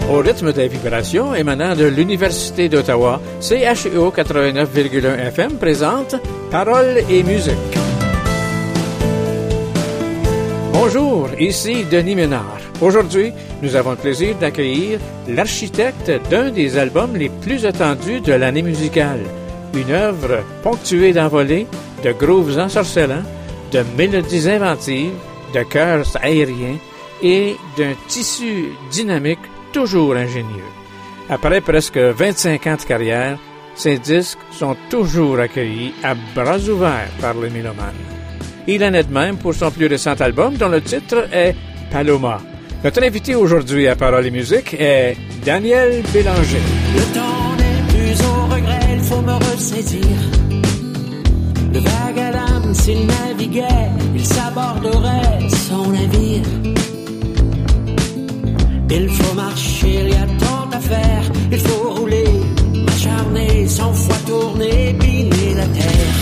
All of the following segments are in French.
Au rythme des vibrations émanant de l'Université d'Ottawa, CHEO 89,1 FM présente Paroles et musique. Bonjour, ici Denis Ménard. Aujourd'hui, nous avons le plaisir d'accueillir l'architecte d'un des albums les plus attendus de l'année musicale. Une œuvre ponctuée d'envolées, de grooves ensorcelants, de mélodies inventives, de chœurs aériens et d'un tissu dynamique toujours ingénieux. Après presque 25 ans de carrière, ces disques sont toujours accueillis à bras ouverts par les mélomanes. Il en est de même pour son plus récent album dont le titre est Paloma. Notre invité aujourd'hui à Paroles et musique est Daniel Bélanger. Le temps n'est plus au regret, il faut me ressaisir. Le vague à l'âme, s'il naviguait, il s'aborderait son navire. Il faut marcher, il y a tant à faire. Il faut rouler, m'acharner, 100 fois tourner, piner la terre.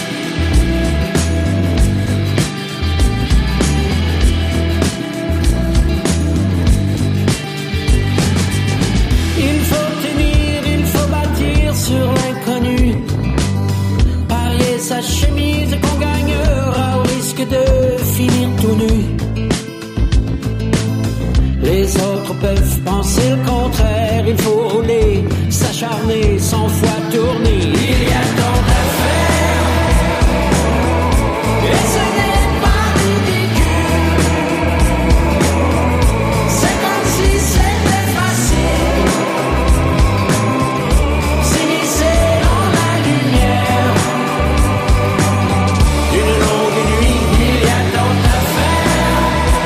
Il faut tenir, il faut bâtir sur l'inconnu. Parier sa chemise qu'on gagnera au risque de finir tout nu. Les autres peuvent penser le contraire. Il faut rouler, s'acharner, 100 fois tourner. Il y a tant à faire, et ce n'est pas ridicule. C'est comme si c'était facile. S'immiscer dans la lumière d'une longue nuit. Il y a tant à faire,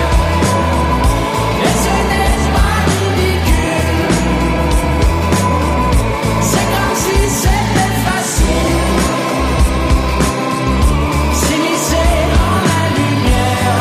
et ce n'est pas ridicule. C'est comme si c'était facile. S'immiscer dans la lumière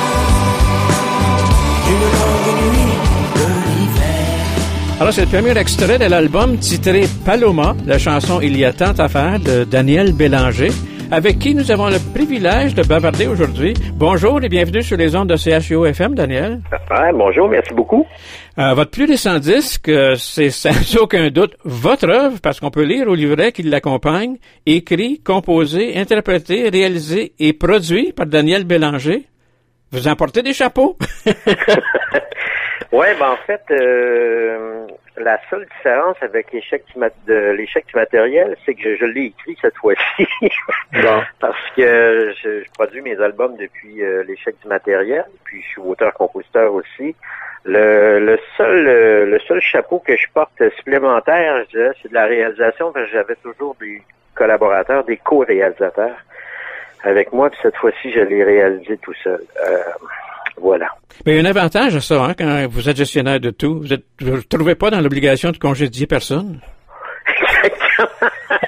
d'une longue nuit de l'hiver. Alors, c'est le premier extrait de l'album titré Paloma, la chanson Il y a tant à faire de Daniel Bélanger, avec qui nous avons le privilège de bavarder aujourd'hui. Bonjour et bienvenue sur les ondes de CHEO FM, Daniel. Ouais, bonjour, merci beaucoup. Votre plus récent disque, c'est sans aucun doute votre œuvre, parce qu'on peut lire au livret qui l'accompagne, écrit, composé, interprété, réalisé et produit par Daniel Bélanger. Vous en portez des chapeaux? Ouais, ben en fait, la seule différence avec l'échec du matériel, c'est que je l'ai écrit cette fois-ci. Bon. Parce que je produis mes albums depuis l'échec du matériel, puis je suis auteur-compositeur aussi. Le seul chapeau que je porte supplémentaire, je dirais, c'est de la réalisation, parce que j'avais toujours des collaborateurs, des co-réalisateurs avec moi, puis cette fois-ci, je l'ai réalisé tout seul. Voilà. Mais il y a un avantage à ça, hein, quand vous êtes gestionnaire de tout. Vous ne trouvez pas dans l'obligation de congédier personne? Exactement.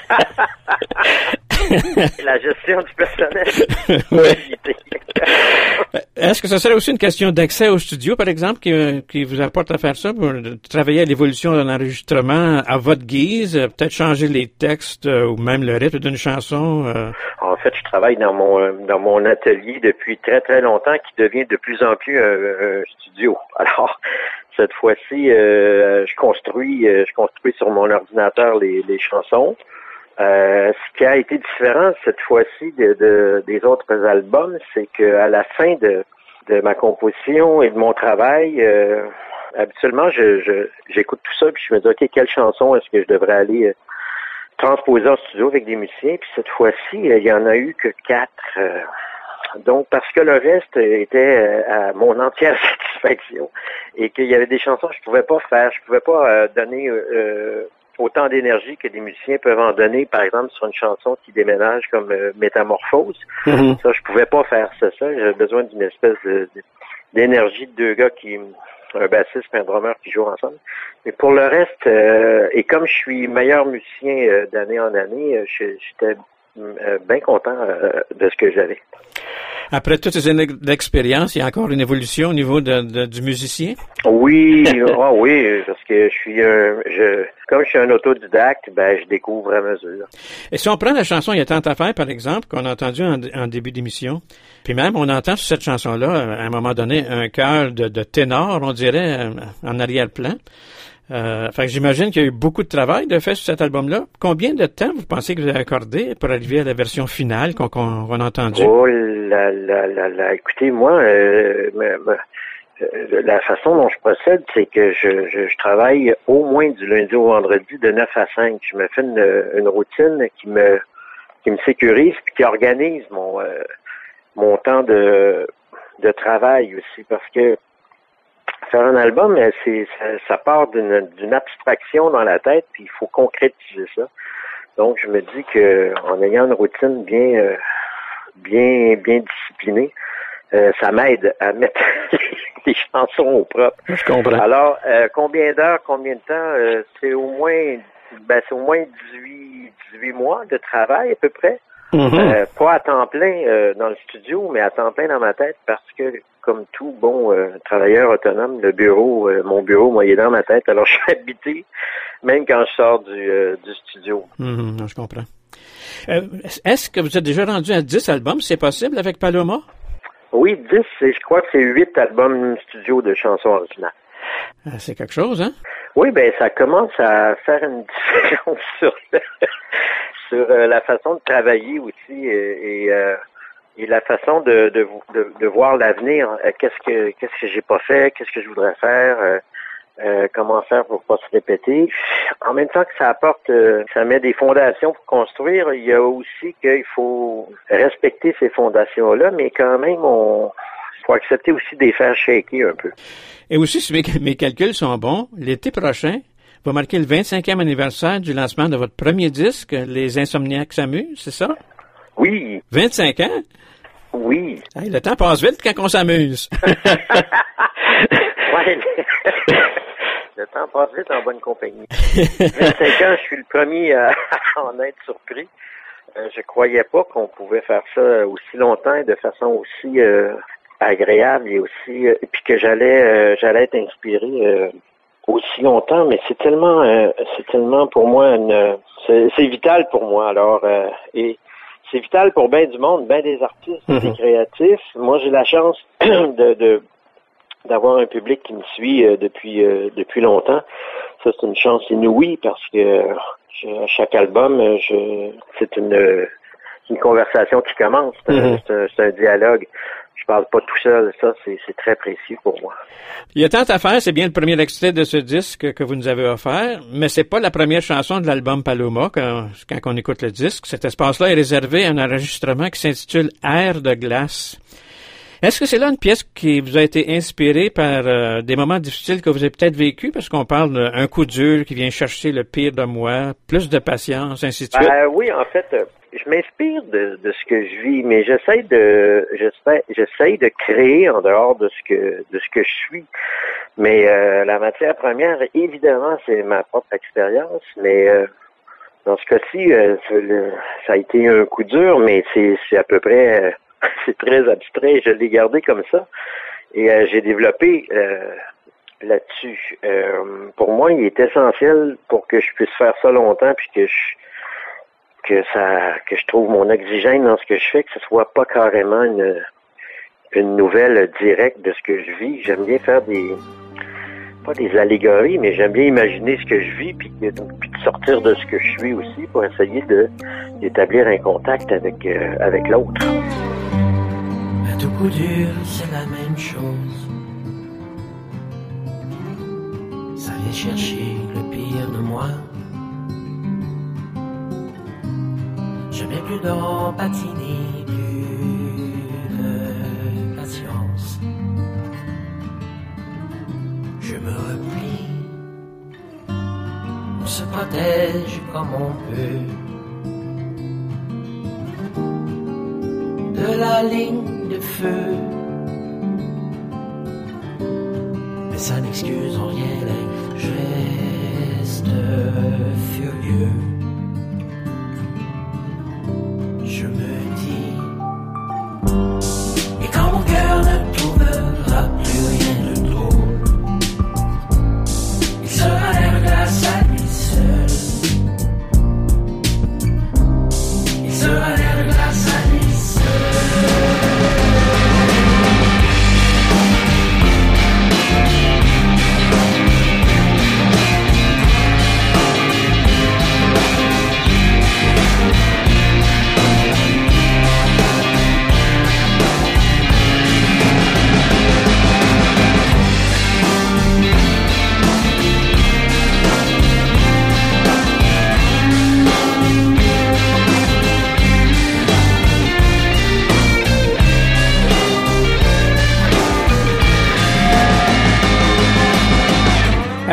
La gestion du personnel. Oui. Est-ce que ce serait aussi une question d'accès au studio, par exemple, qui vous apporte à faire ça, pour travailler à l'évolution d'un enregistrement à votre guise, peut-être changer les textes ou même le rythme d'une chanson? En fait, je travaille dans mon atelier depuis très très longtemps, qui devient de plus en plus un studio. Alors, cette fois-ci, je construis sur mon ordinateur les chansons. Ce qui a été différent cette fois-ci des autres albums, c'est que à la fin de ma composition et de mon travail, habituellement j'écoute tout ça puis je me dis ok, quelle chanson est-ce que je devrais aller transposer en studio avec des musiciens, puis cette fois-ci il y en a eu que 4. Donc parce que le reste était à mon entière satisfaction et qu'il y avait des chansons que je pouvais pas faire, je pouvais pas donner autant d'énergie que des musiciens peuvent en donner, par exemple, sur une chanson qui déménage comme Métamorphose. Mm-hmm. Ça, je pouvais pas faire ça. J'avais besoin d'une espèce d'énergie de deux gars un bassiste et un drummer qui jouent ensemble. Mais pour le reste, et comme je suis meilleur musicien d'année en année, j'étais bien content de ce que j'avais. Après toutes ces années d'expérience, il y a encore une évolution au niveau du musicien? Oui, oui, parce que comme je suis un autodidacte, je découvre à mesure. Et si on prend la chanson Il y a tant à faire, par exemple, qu'on a entendu en début d'émission, puis même on entend sur cette chanson-là, à un moment donné, un chœur de ténor, on dirait, en arrière-plan. Fait que j'imagine qu'il y a eu beaucoup de travail de fait sur cet album-là. Combien de temps vous pensez que vous avez accordé pour arriver à la version finale qu'on a entendue? Oh là, écoutez, moi, la façon dont je procède, c'est que je travaille au moins du lundi au vendredi de 9 à 5. Je me fais une routine qui me sécurise puis qui organise mon temps de travail aussi, parce que faire un album, ça part d'une abstraction dans la tête, puis il faut concrétiser ça. Donc, je me dis que en ayant une routine bien disciplinée, ça m'aide à mettre les chansons au propre. Je comprends. Alors, combien d'heures, combien de temps? C'est au moins 18 mois de travail à peu près. Mm-hmm. Pas à temps plein dans le studio, mais à temps plein dans ma tête, parce que comme tout bon travailleur autonome, mon bureau, moi, il est dans ma tête. Alors, je suis habité, même quand je sors du studio. Je comprends. Est-ce que vous êtes déjà rendu à 10 albums? C'est possible avec Paloma? Oui, 10, je crois que c'est 8 albums studio de chansons originales. C'est quelque chose, hein? Oui, ça commence à faire une différence sur la façon de travailler aussi et la façon de voir l'avenir. Qu'est-ce que j'ai pas fait, qu'est-ce que je voudrais faire, comment faire pour pas se répéter. En même temps que ça apporte, ça met des fondations pour construire, il y a aussi qu'il faut respecter ces fondations-là, mais quand même, faut accepter aussi de les faire shaker un peu. Et aussi, si mes calculs sont bons, l'été prochain va marquer le 25e anniversaire du lancement de votre premier disque, Les Insomniaques s'amusent, c'est ça? Oui. 25 ans? Oui. Hey, le temps passe vite quand on s'amuse. Ouais. Le temps passe vite en bonne compagnie. 25 ans, je suis le premier à en être surpris. Je croyais pas qu'on pouvait faire ça aussi longtemps et de façon aussi agréable et aussi puis que j'allais être inspiré aussi longtemps, mais c'est tellement pour moi c'est vital pour moi. Alors et c'est vital pour bien du monde, bien des artistes, des créatifs. Moi, j'ai la chance d'avoir un public qui me suit depuis longtemps. Ça, c'est une chance inouïe parce que à chaque album, c'est une conversation qui commence. C'est un dialogue. Je parle pas tout seul. Ça, c'est très précieux pour moi. Il y a tant à faire. C'est bien le premier extrait de ce disque que vous nous avez offert, mais c'est pas la première chanson de l'album Paloma quand on écoute le disque. Cet espace-là est réservé à un enregistrement qui s'intitule Air de glace. Est-ce que c'est là une pièce qui vous a été inspirée par des moments difficiles que vous avez peut-être vécus? Parce qu'on parle d'un coup dur qui vient chercher le pire de moi, plus de patience, ainsi de suite. Oui, en fait, je m'inspire de ce que je vis, mais j'essaie de créer en dehors de ce que je suis. Mais la matière première, évidemment, c'est ma propre expérience, mais dans ce cas-ci, ça a été un coup dur, mais c'est à peu près c'est très abstrait. Je l'ai gardé comme ça et j'ai développé là-dessus. Pour moi, il est essentiel pour que je puisse faire ça longtemps puis que je trouve mon oxygène dans ce que je fais, que ce soit pas carrément une nouvelle directe de ce que je vis. J'aime bien faire pas des allégories, mais j'aime bien imaginer ce que je vis puis de sortir de ce que je suis aussi pour essayer d'établir un contact avec l'autre. À tout coup dur, c'est la même chose. Ça vient chercher le pire de moi. Je n'ai plus d'empathie ni plus de patience. Je me replie. On se protège comme on peut de la ligne de feu. Mais ça n'excuse en rien les gestes furieux. Je me dis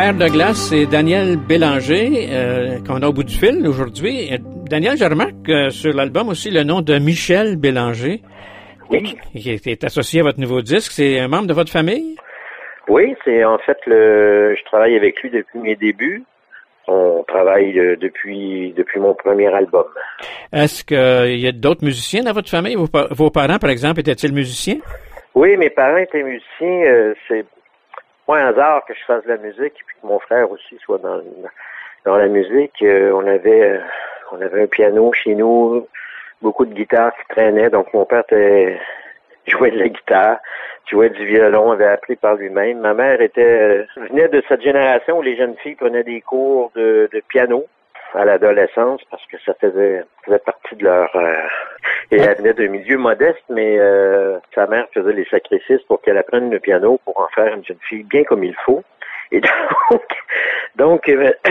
Air de glace, c'est Daniel Bélanger qu'on a au bout du fil aujourd'hui. Daniel, je remarque sur l'album aussi le nom de Michel Bélanger, Oui. qui est associé à votre nouveau disque. C'est un membre de votre famille? Oui, c'est en fait je travaille avec lui depuis mes débuts. On travaille depuis mon premier album. Est-ce qu'il y a d'autres musiciens dans votre famille? Vos parents, par exemple, étaient-ils musiciens? Oui, mes parents étaient musiciens. C'est pas un hasard que je fasse de la musique et puis que mon frère aussi soit dans la musique. On avait un piano chez nous, beaucoup de guitares qui traînaient. Donc mon père jouait de la guitare, jouait du violon, avait appris par lui-même. Ma mère venait de cette génération où les jeunes filles prenaient des cours de piano à l'adolescence parce que ça faisait partie de leur... et elle venait d'un milieu modeste, mais sa mère faisait les sacrifices pour qu'elle apprenne le piano pour en faire une jeune fille bien comme il faut. Et donc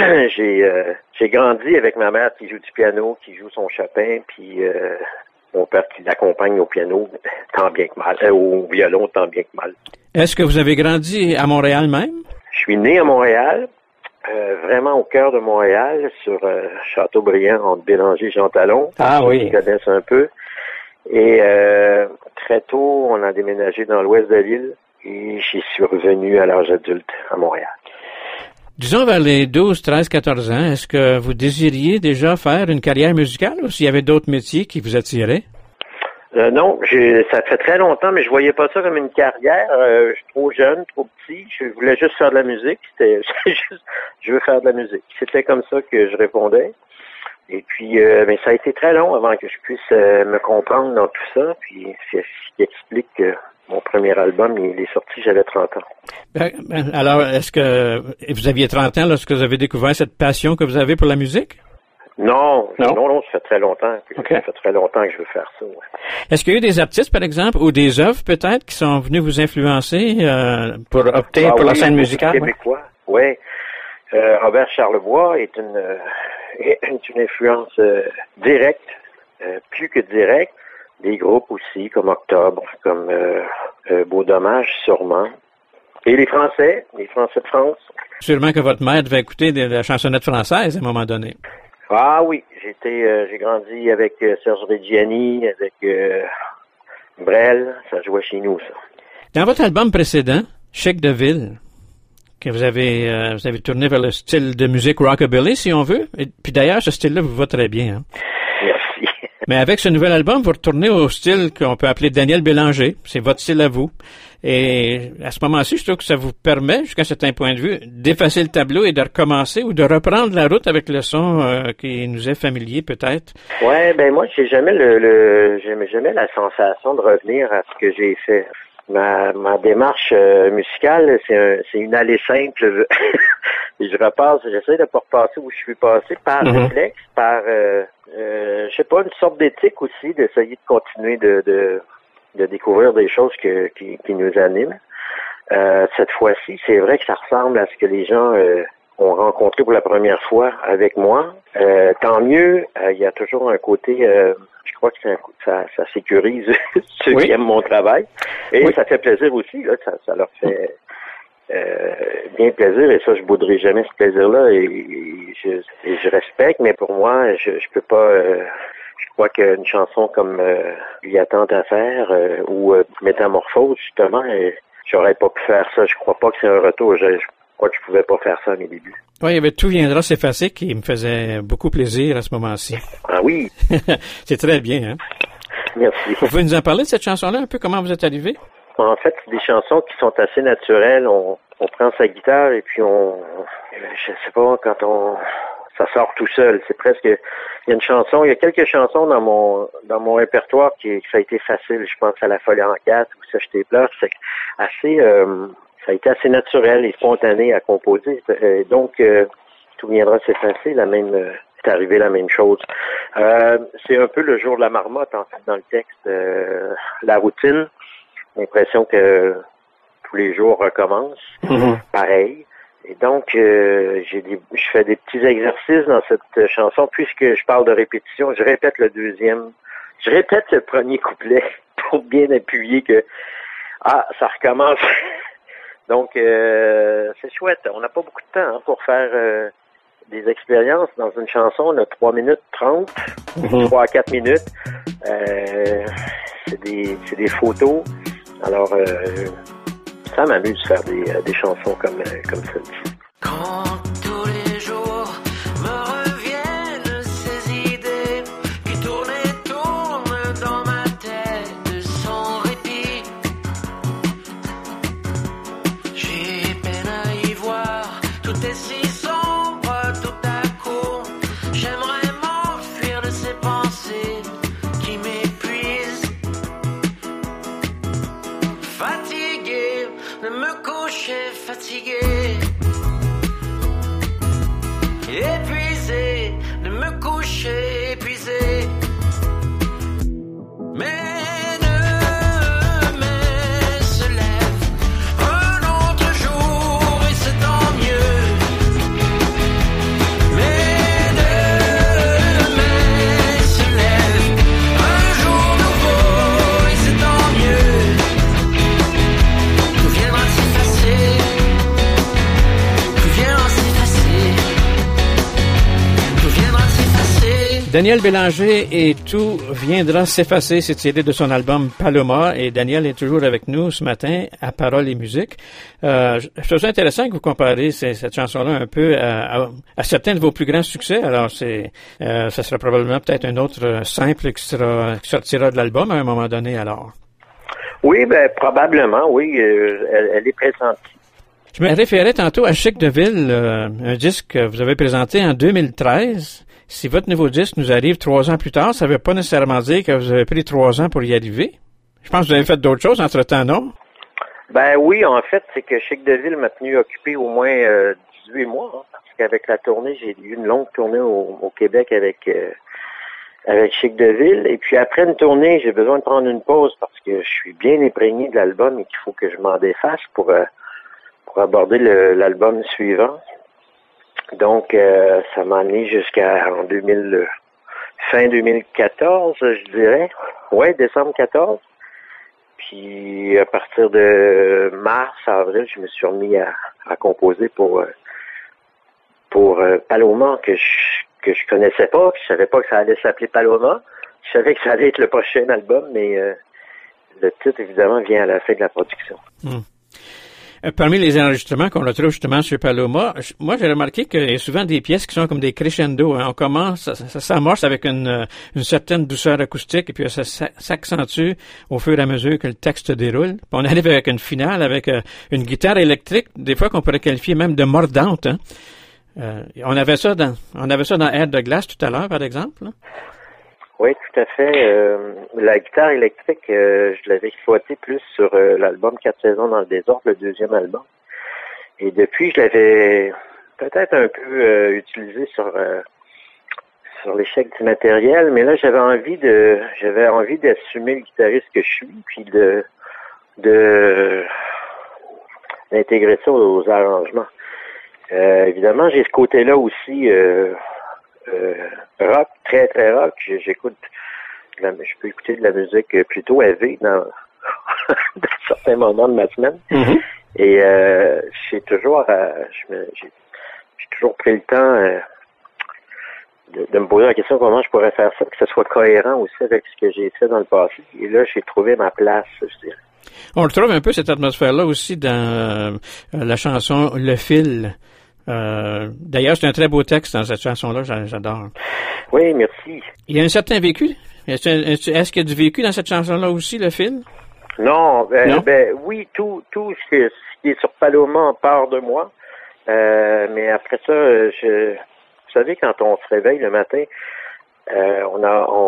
j'ai grandi avec ma mère qui joue du piano, qui joue son Chopin, puis mon père qui l'accompagne au piano tant bien que mal, au violon tant bien que mal. Est-ce que vous avez grandi à Montréal même? Je suis né à Montréal, vraiment au cœur de Montréal, sur Châteaubriand, entre Bélanger et Jean Talon. Ah oui. Ils connaissent un peu. Et très tôt, on a déménagé dans l'ouest de l'île et j'y suis revenu à l'âge adulte à Montréal. Disons vers les 12, 13, 14 ans, est-ce que vous désiriez déjà faire une carrière musicale ou s'il y avait d'autres métiers qui vous attiraient? Non, ça fait très longtemps, mais je voyais pas ça comme une carrière. Je suis trop jeune, trop petit. Je voulais juste faire de la musique. C'était juste, je veux faire de la musique. C'était comme ça que je répondais. Et puis, mais ça a été très long avant que je puisse me comprendre dans tout ça. Puis, c'est ce qui explique que mon premier album, il est sorti, j'avais 30 ans. Alors, est-ce que vous aviez 30 ans lorsque vous avez découvert cette passion que vous avez pour la musique? Non, ça fait très longtemps. Okay. Ça fait très longtemps que je veux faire ça. Ouais. Est-ce qu'il y a eu des artistes, par exemple, ou des œuvres peut-être qui sont venus vous influencer pour opter pour la scène musicale? Québécois, oui. Robert Charlebois est une influence directe, plus que directe. Des groupes aussi, comme Octobre, comme Beau Dommage, sûrement. Et les Français de France. Sûrement que votre mère devait écouter de la chansonnette française à un moment donné. Ah oui, j'ai grandi avec Serge Reggiani, avec Brel, ça jouait chez nous, ça. Dans votre album précédent, Chic de ville, que vous avez tourné vers le style de musique rockabilly, si on veut, et puis d'ailleurs, ce style-là vous va très bien. Hein? Merci. Mais avec ce nouvel album, vous retournez au style qu'on peut appeler Daniel Bélanger. C'est votre style à vous. Et à ce moment-ci, je trouve que ça vous permet, jusqu'à un certain point de vue, d'effacer le tableau et de recommencer ou de reprendre la route avec le son qui nous est familier, peut-être. Ouais, ben moi, j'ai jamais jamais la sensation de revenir à ce que j'ai fait. Ma démarche musicale, c'est une allée simple. Et j'essaie de pas repasser où je suis passé par réflexe, par je sais pas, une sorte d'éthique aussi, d'essayer de continuer de découvrir des choses qui nous animent. Cette fois-ci, c'est vrai que ça ressemble à ce que les gens ont rencontré pour la première fois avec moi. Tant mieux, il y a toujours un côté, je crois que ça sécurise ceux qui aiment mon travail. Et ça fait plaisir aussi, là, ça leur fait bien plaisir, et ça, je bouderai jamais ce plaisir-là, et je respecte, mais pour moi, je peux pas... je crois qu'une chanson comme Il y a tant à faire ou Métamorphose, justement, j'aurais pas pu faire ça. Je crois pas que c'est un retour. Je crois que je pouvais pas faire ça à mes débuts. Oui, il y avait Tout viendra s'effacer qui me faisait beaucoup plaisir à ce moment-ci. Ah oui? C'est très bien, hein? Merci. Vous pouvez nous en parler de cette chanson-là un peu? Comment vous êtes arrivé? En fait, c'est des chansons qui sont assez naturelles. On prend sa guitare et puis je sais pas, ça sort tout seul. C'est presque, il y a quelques chansons dans mon répertoire ça a été facile. Je pense à La Folie en 4 ou Ça je t'ai pleure. C'est assez, ça a été assez naturel et spontané à composer. Donc, Tout viendra s'effacer, c'est arrivé la même chose. C'est un peu le jour de la marmotte, en fait, dans le texte. La routine. L'impression que tous les jours recommencent. Pareil. Et donc, je fais des petits exercices dans cette chanson. Puisque je parle de répétition, je répète le premier couplet pour bien appuyer que ça recommence Donc, c'est chouette. On n'a pas beaucoup de temps pour faire des expériences. Dans une chanson, on a 3 minutes 30, 3 à 4 minutes. C'est des photos. Alors, ça m'amuse de faire des chansons comme celle-ci. Quand tous les jours me reviennent ces idées qui tournent et tournent dans ma tête sans répit, j'ai peine à y voir, tout est si sombre tout à coup. J'aimerais m'enfuir de ces pensées qui m'épuisent. Fatigué de me coucher, fatigué. Épuisé de me coucher, épuisé. Mais demain se lève un autre jour et c'est tant mieux. Mais demain se lève un jour nouveau et c'est tant mieux. Tout viendra s'effacer. Tout viendra s'effacer. Daniel Bélanger et Tout viendra s'effacer, c'est tiré de son album Paloma, et Daniel est toujours avec nous ce matin à Paroles et musique. Je trouve ça intéressant que vous comparez cette chanson-là un peu à certains de vos plus grands succès. Alors ça sera probablement peut-être un autre simple qui sortira de l'album à un moment donné alors. Oui, probablement, oui, elle est pressentie. Je me référais tantôt à Chic de Ville, un disque que vous avez présenté en 2013. Si votre nouveau disque nous arrive 3 ans plus tard, ça ne veut pas nécessairement dire que vous avez pris 3 ans pour y arriver. Je pense que vous avez fait d'autres choses entre-temps, non? Oui, en fait, c'est que Chic de Ville m'a tenu occupé au moins 18 mois, hein, parce qu'avec la tournée, j'ai eu une longue tournée au Québec avec Chic de Ville. Et puis après une tournée, j'ai besoin de prendre une pause parce que je suis bien imprégné de l'album et qu'il faut que je m'en défasse pour aborder l'album suivant. Donc, ça m'a amené jusqu'à fin 2014, je dirais. Ouais, décembre 14. Puis, à partir de mars, avril, je me suis remis à composer pour Paloma, que je connaissais pas. Je savais pas que ça allait s'appeler Paloma. Je savais que ça allait être le prochain album, mais le titre, évidemment, vient à la fin de la production. Parmi les enregistrements qu'on retrouve justement sur Paloma, moi j'ai remarqué qu'il y a souvent des pièces qui sont comme des crescendo. Hein. On commence, ça s'amorce avec une certaine douceur acoustique et puis ça s'accentue au fur et à mesure que le texte déroule. Puis on arrive avec une finale avec une guitare électrique, des fois qu'on pourrait qualifier même de mordante. Hein. On avait ça dans Air de glace tout à l'heure, par exemple. Là. Oui, tout à fait. La guitare électrique, je l'avais exploitée plus sur l'album 4 saisons dans le désordre, le deuxième album. Et depuis, je l'avais peut-être un peu utilisé sur l'échec du matériel, mais là, j'avais envie d'assumer le guitariste que je suis, puis d'intégrer ça aux arrangements. Évidemment, j'ai ce côté-là aussi. Rock, très très rock. Je peux écouter de la musique plutôt heavy dans certains moments de ma semaine. Mm-hmm. Et j'ai toujours pris le temps de me poser la question comment je pourrais faire ça, que ce soit cohérent aussi avec ce que j'ai fait dans le passé. Et là, j'ai trouvé ma place, je dirais. On retrouve un peu cette atmosphère-là aussi dans la chanson Le Fil. D'ailleurs, c'est un très beau texte dans cette chanson-là, j'adore. Oui, merci. Il y a un certain vécu. Est-ce qu'il y a du vécu dans cette chanson-là aussi, Le Fil? Non, oui, tout ce qui est sur Paloma en part de moi. Mais après ça, vous savez, quand on se réveille le matin, on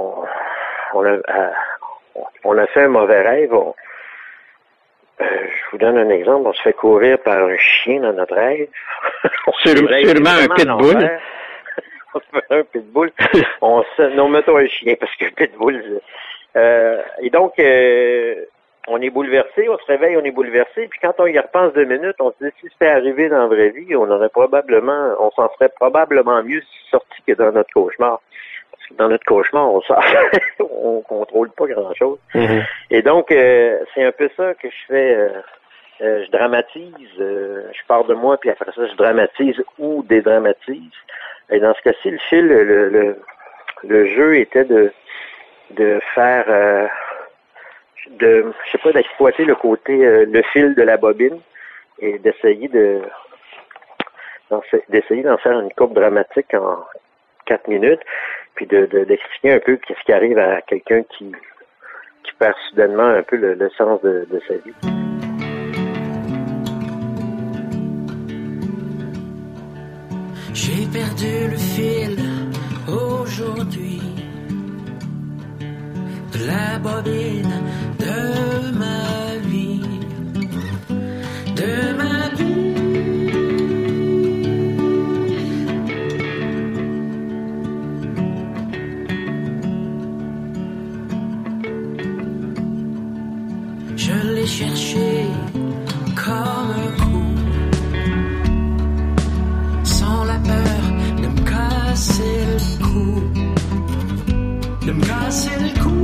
a fait un mauvais rêve. Je vous donne un exemple. On se fait courir par un chien dans notre rêve. Sûrement un pitbull. On se fait un pitbull. Non, mettons un chien, parce que pitbull... et donc, on est bouleversé, on se réveille, on est bouleversé. Puis quand on y repense 2 minutes, on se dit, si c'était arrivé dans la vraie vie, on s'en serait probablement mieux sorti que dans notre cauchemar. Dans notre cauchemar, on contrôle pas grand-chose. Mm-hmm. Et donc, c'est un peu ça que je fais je dramatise, je pars de moi, puis après ça, je dramatise ou dédramatise. Et dans ce cas-ci, le fil, le jeu était de faire, d'exploiter le côté, le fil de la bobine et d'essayer d'en faire une courbe dramatique en 4 minutes, puis d'expliquer un peu qu'est-ce qui arrive à quelqu'un qui perd soudainement un peu le sens de sa vie. J'ai perdu le fil aujourd'hui de la bobine de ma vie, de ma vie. Je l'ai cherché comme un coup, sans la peur de me casser le cou, de me casser le cou.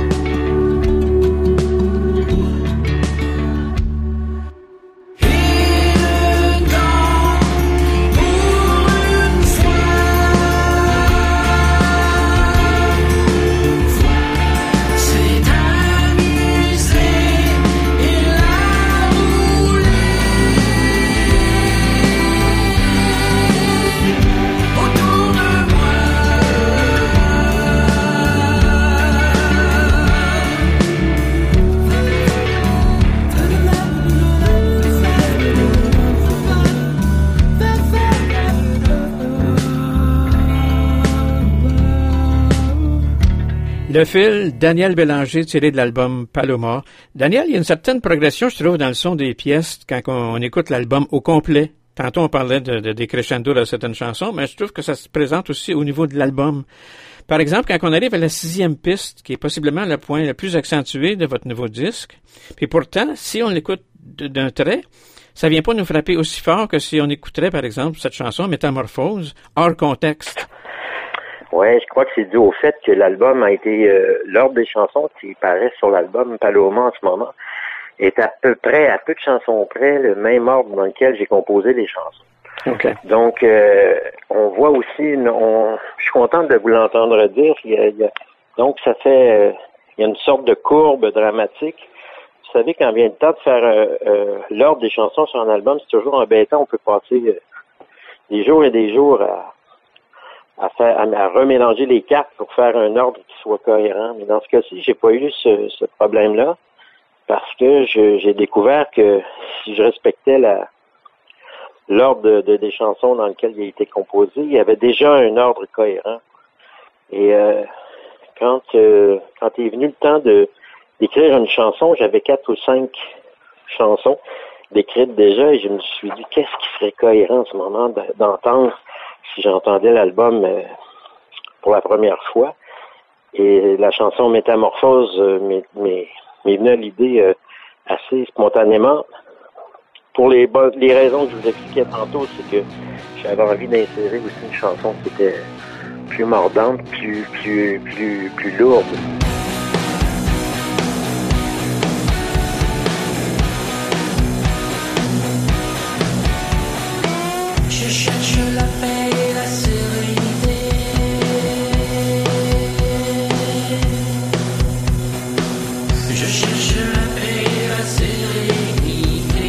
Le fil, Daniel Bélanger, tiré de l'album Paloma. Daniel, il y a une certaine progression, je trouve, dans le son des pièces quand on écoute l'album au complet. Tantôt, on parlait des crescendo de certaines chansons, mais je trouve que ça se présente aussi au niveau de l'album. Par exemple, quand on arrive à la 6e piste, qui est possiblement le point le plus accentué de votre nouveau disque, puis pourtant, si on l'écoute d'un trait, ça vient pas nous frapper aussi fort que si on écouterait, par exemple, cette chanson Métamorphose, hors contexte. Ouais, je crois que c'est dû au fait que l'album a été, l'ordre des chansons qui paraissent sur l'album Paloma en ce moment est à peu de chansons près, le même ordre dans lequel j'ai composé les chansons. Okay. Donc, on voit aussi, je suis contente de vous l'entendre dire, donc ça fait, il y a une sorte de courbe dramatique. Vous savez, quand vient le temps de faire l'ordre des chansons sur un album, c'est toujours embêtant, on peut passer des jours et des jours à remélanger les cartes pour faire un ordre qui soit cohérent. Mais dans ce cas-ci, j'ai pas eu ce problème-là parce que j'ai découvert que si je respectais l'ordre des chansons dans lequel il a été composé, il y avait déjà un ordre cohérent. Et quand est venu le temps d'écrire une chanson, j'avais 4 ou 5 chansons décrites déjà et je me suis dit qu'est-ce qui serait cohérent en ce moment d'entendre si j'entendais l'album pour la première fois. Et la chanson Métamorphose m'est venue à l'idée assez spontanément. Pour les raisons que je vous expliquais tantôt, c'est que j'avais envie d'insérer aussi une chanson qui était plus mordante, plus lourde. Je cherche la paix et la sérénité. Je cherche la paix et la sérénité.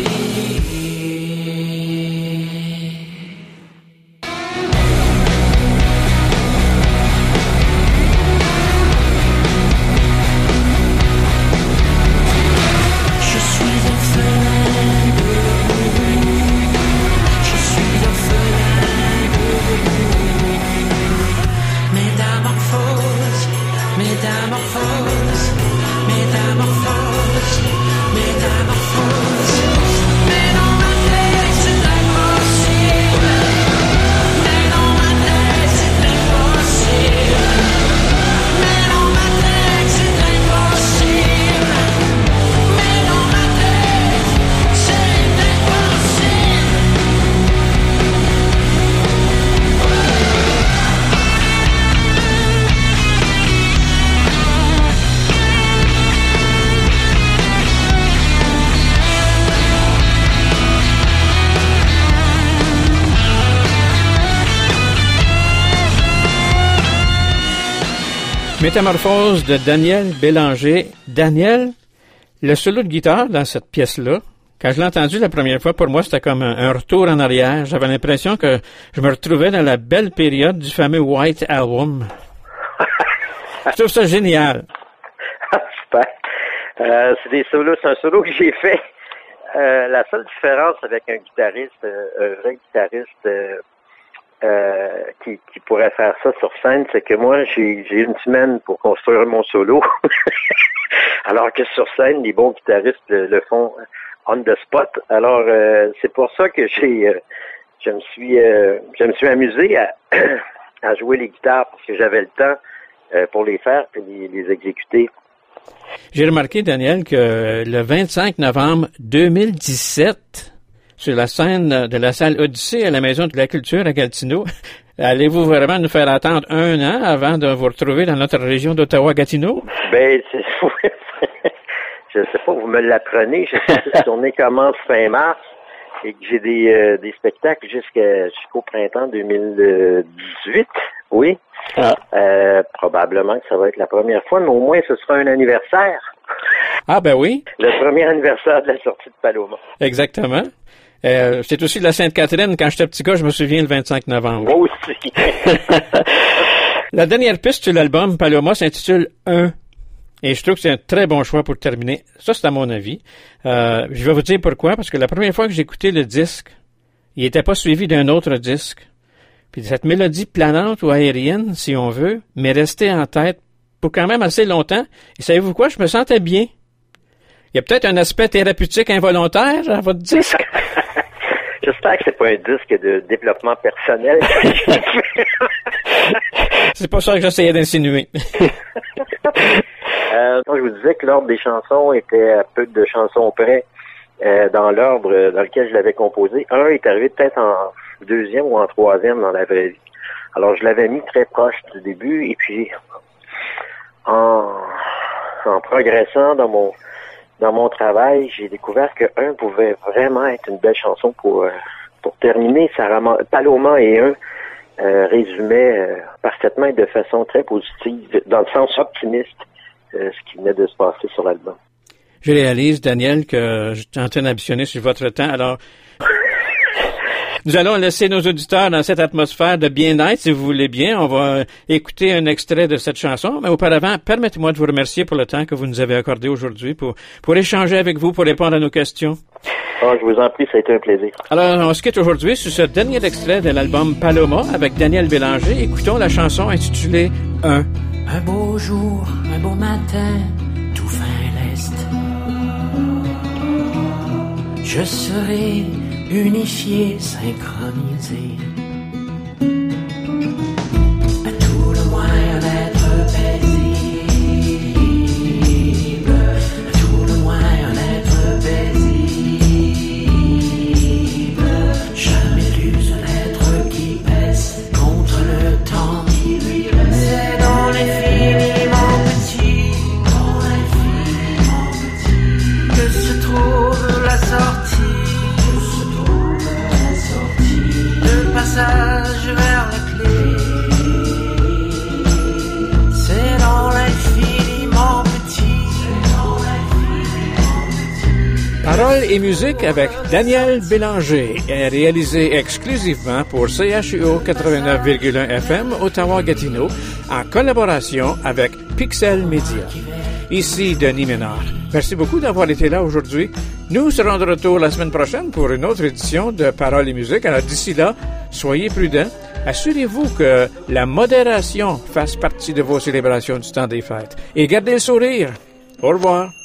Je suis orphelin de vous. Je suis orphelin de vous. Métamorphose, métamorphose, métamorphose. Métamorphose de Daniel Bélanger. Daniel, le solo de guitare dans cette pièce-là, quand je l'ai entendu la première fois, pour moi, c'était comme un retour en arrière. J'avais l'impression que je me retrouvais dans la belle période du fameux White Album. Je trouve ça génial. Super. C'est un solo que j'ai fait. La seule différence avec un guitariste, un vrai guitariste qui pourrait faire ça sur scène, c'est que moi, j'ai une semaine pour construire mon solo. Alors que sur scène, les bons guitaristes le font on the spot. Alors, c'est pour ça que je me suis amusé à jouer les guitares parce que j'avais le temps pour les faire et les exécuter. J'ai remarqué, Daniel, que le 25 novembre 2017, sur la scène de la salle Odyssée à la Maison de la Culture à Gatineau, allez-vous vraiment nous faire attendre 1 an avant de vous retrouver dans notre région d'Ottawa-Gatineau? Ben, je sais pas, vous me l'apprenez. Je sais que la tournée commence fin mars et que j'ai des spectacles jusqu'au printemps 2018. Oui. Probablement que ça va être la première fois, mais au moins ce sera un anniversaire. Ah ben oui. Le premier anniversaire de la sortie de Paloma. Exactement. C'est aussi de la Sainte-Catherine. Quand j'étais petit gars, je me souviens le 25 novembre. Moi aussi. La dernière piste sur l'album Paloma s'intitule 1. Et je trouve que c'est un très bon choix pour terminer. Ça, c'est à mon avis. Je vais vous dire pourquoi. Parce que la première fois que j'ai écouté le disque, il n'était pas suivi d'un autre disque. Puis cette mélodie planante ou aérienne, si on veut, m'est restée en tête pour quand même assez longtemps. Et savez-vous quoi? Je me sentais bien. Il y a peut-être un aspect thérapeutique involontaire à votre disque. J'espère que c'est pas un disque de développement personnel. C'est pas ça que j'essayais d'insinuer. Quand je vous disais que l'ordre des chansons était à peu de chansons près, dans l'ordre dans lequel je l'avais composé, un est arrivé peut-être en 2e ou en 3e dans la vraie vie. Alors je l'avais mis très proche du début et puis en progressant dans mon travail, j'ai découvert que 1 pouvait vraiment être une belle chanson pour terminer. Paloma et 1 résumait parfaitement et de façon très positive, dans le sens optimiste, ce qui venait de se passer sur l'album. Je réalise, Daniel, que je suis en train d'ambitionner sur votre temps. Alors, nous allons laisser nos auditeurs dans cette atmosphère de bien-être, si vous voulez bien. On va écouter un extrait de cette chanson. Mais auparavant, permettez-moi de vous remercier pour le temps que vous nous avez accordé aujourd'hui pour échanger avec vous, pour répondre à nos questions. Oh, je vous en prie, ça a été un plaisir. Alors, on se quitte aujourd'hui sur ce dernier extrait de l'album Paloma avec Daniel Bélanger. Écoutons la chanson intitulée 1. Un beau jour, un beau matin, tout fin l'est. Je serai unifié, synchronisé. À tout le moins un être paisible. À tout le moins un être paisible. Jamais plus un être qui pèse contre le temps qui lui reste. C'est dans l'infiniment petit, que se trouve la sortie. Passage vers la clé. C'est dans l'infiniment petit. Paroles et musique avec Daniel Bélanger est réalisé exclusivement pour CHUO 89,1 FM Ottawa-Gatineau en collaboration avec Pixel Media. Ici Denis Ménard. Merci beaucoup d'avoir été là aujourd'hui. Nous serons de retour la semaine prochaine pour une autre édition de Paroles et musique. Alors d'ici là, soyez prudents. Assurez-vous que la modération fasse partie de vos célébrations du temps des fêtes. Et gardez le sourire. Au revoir.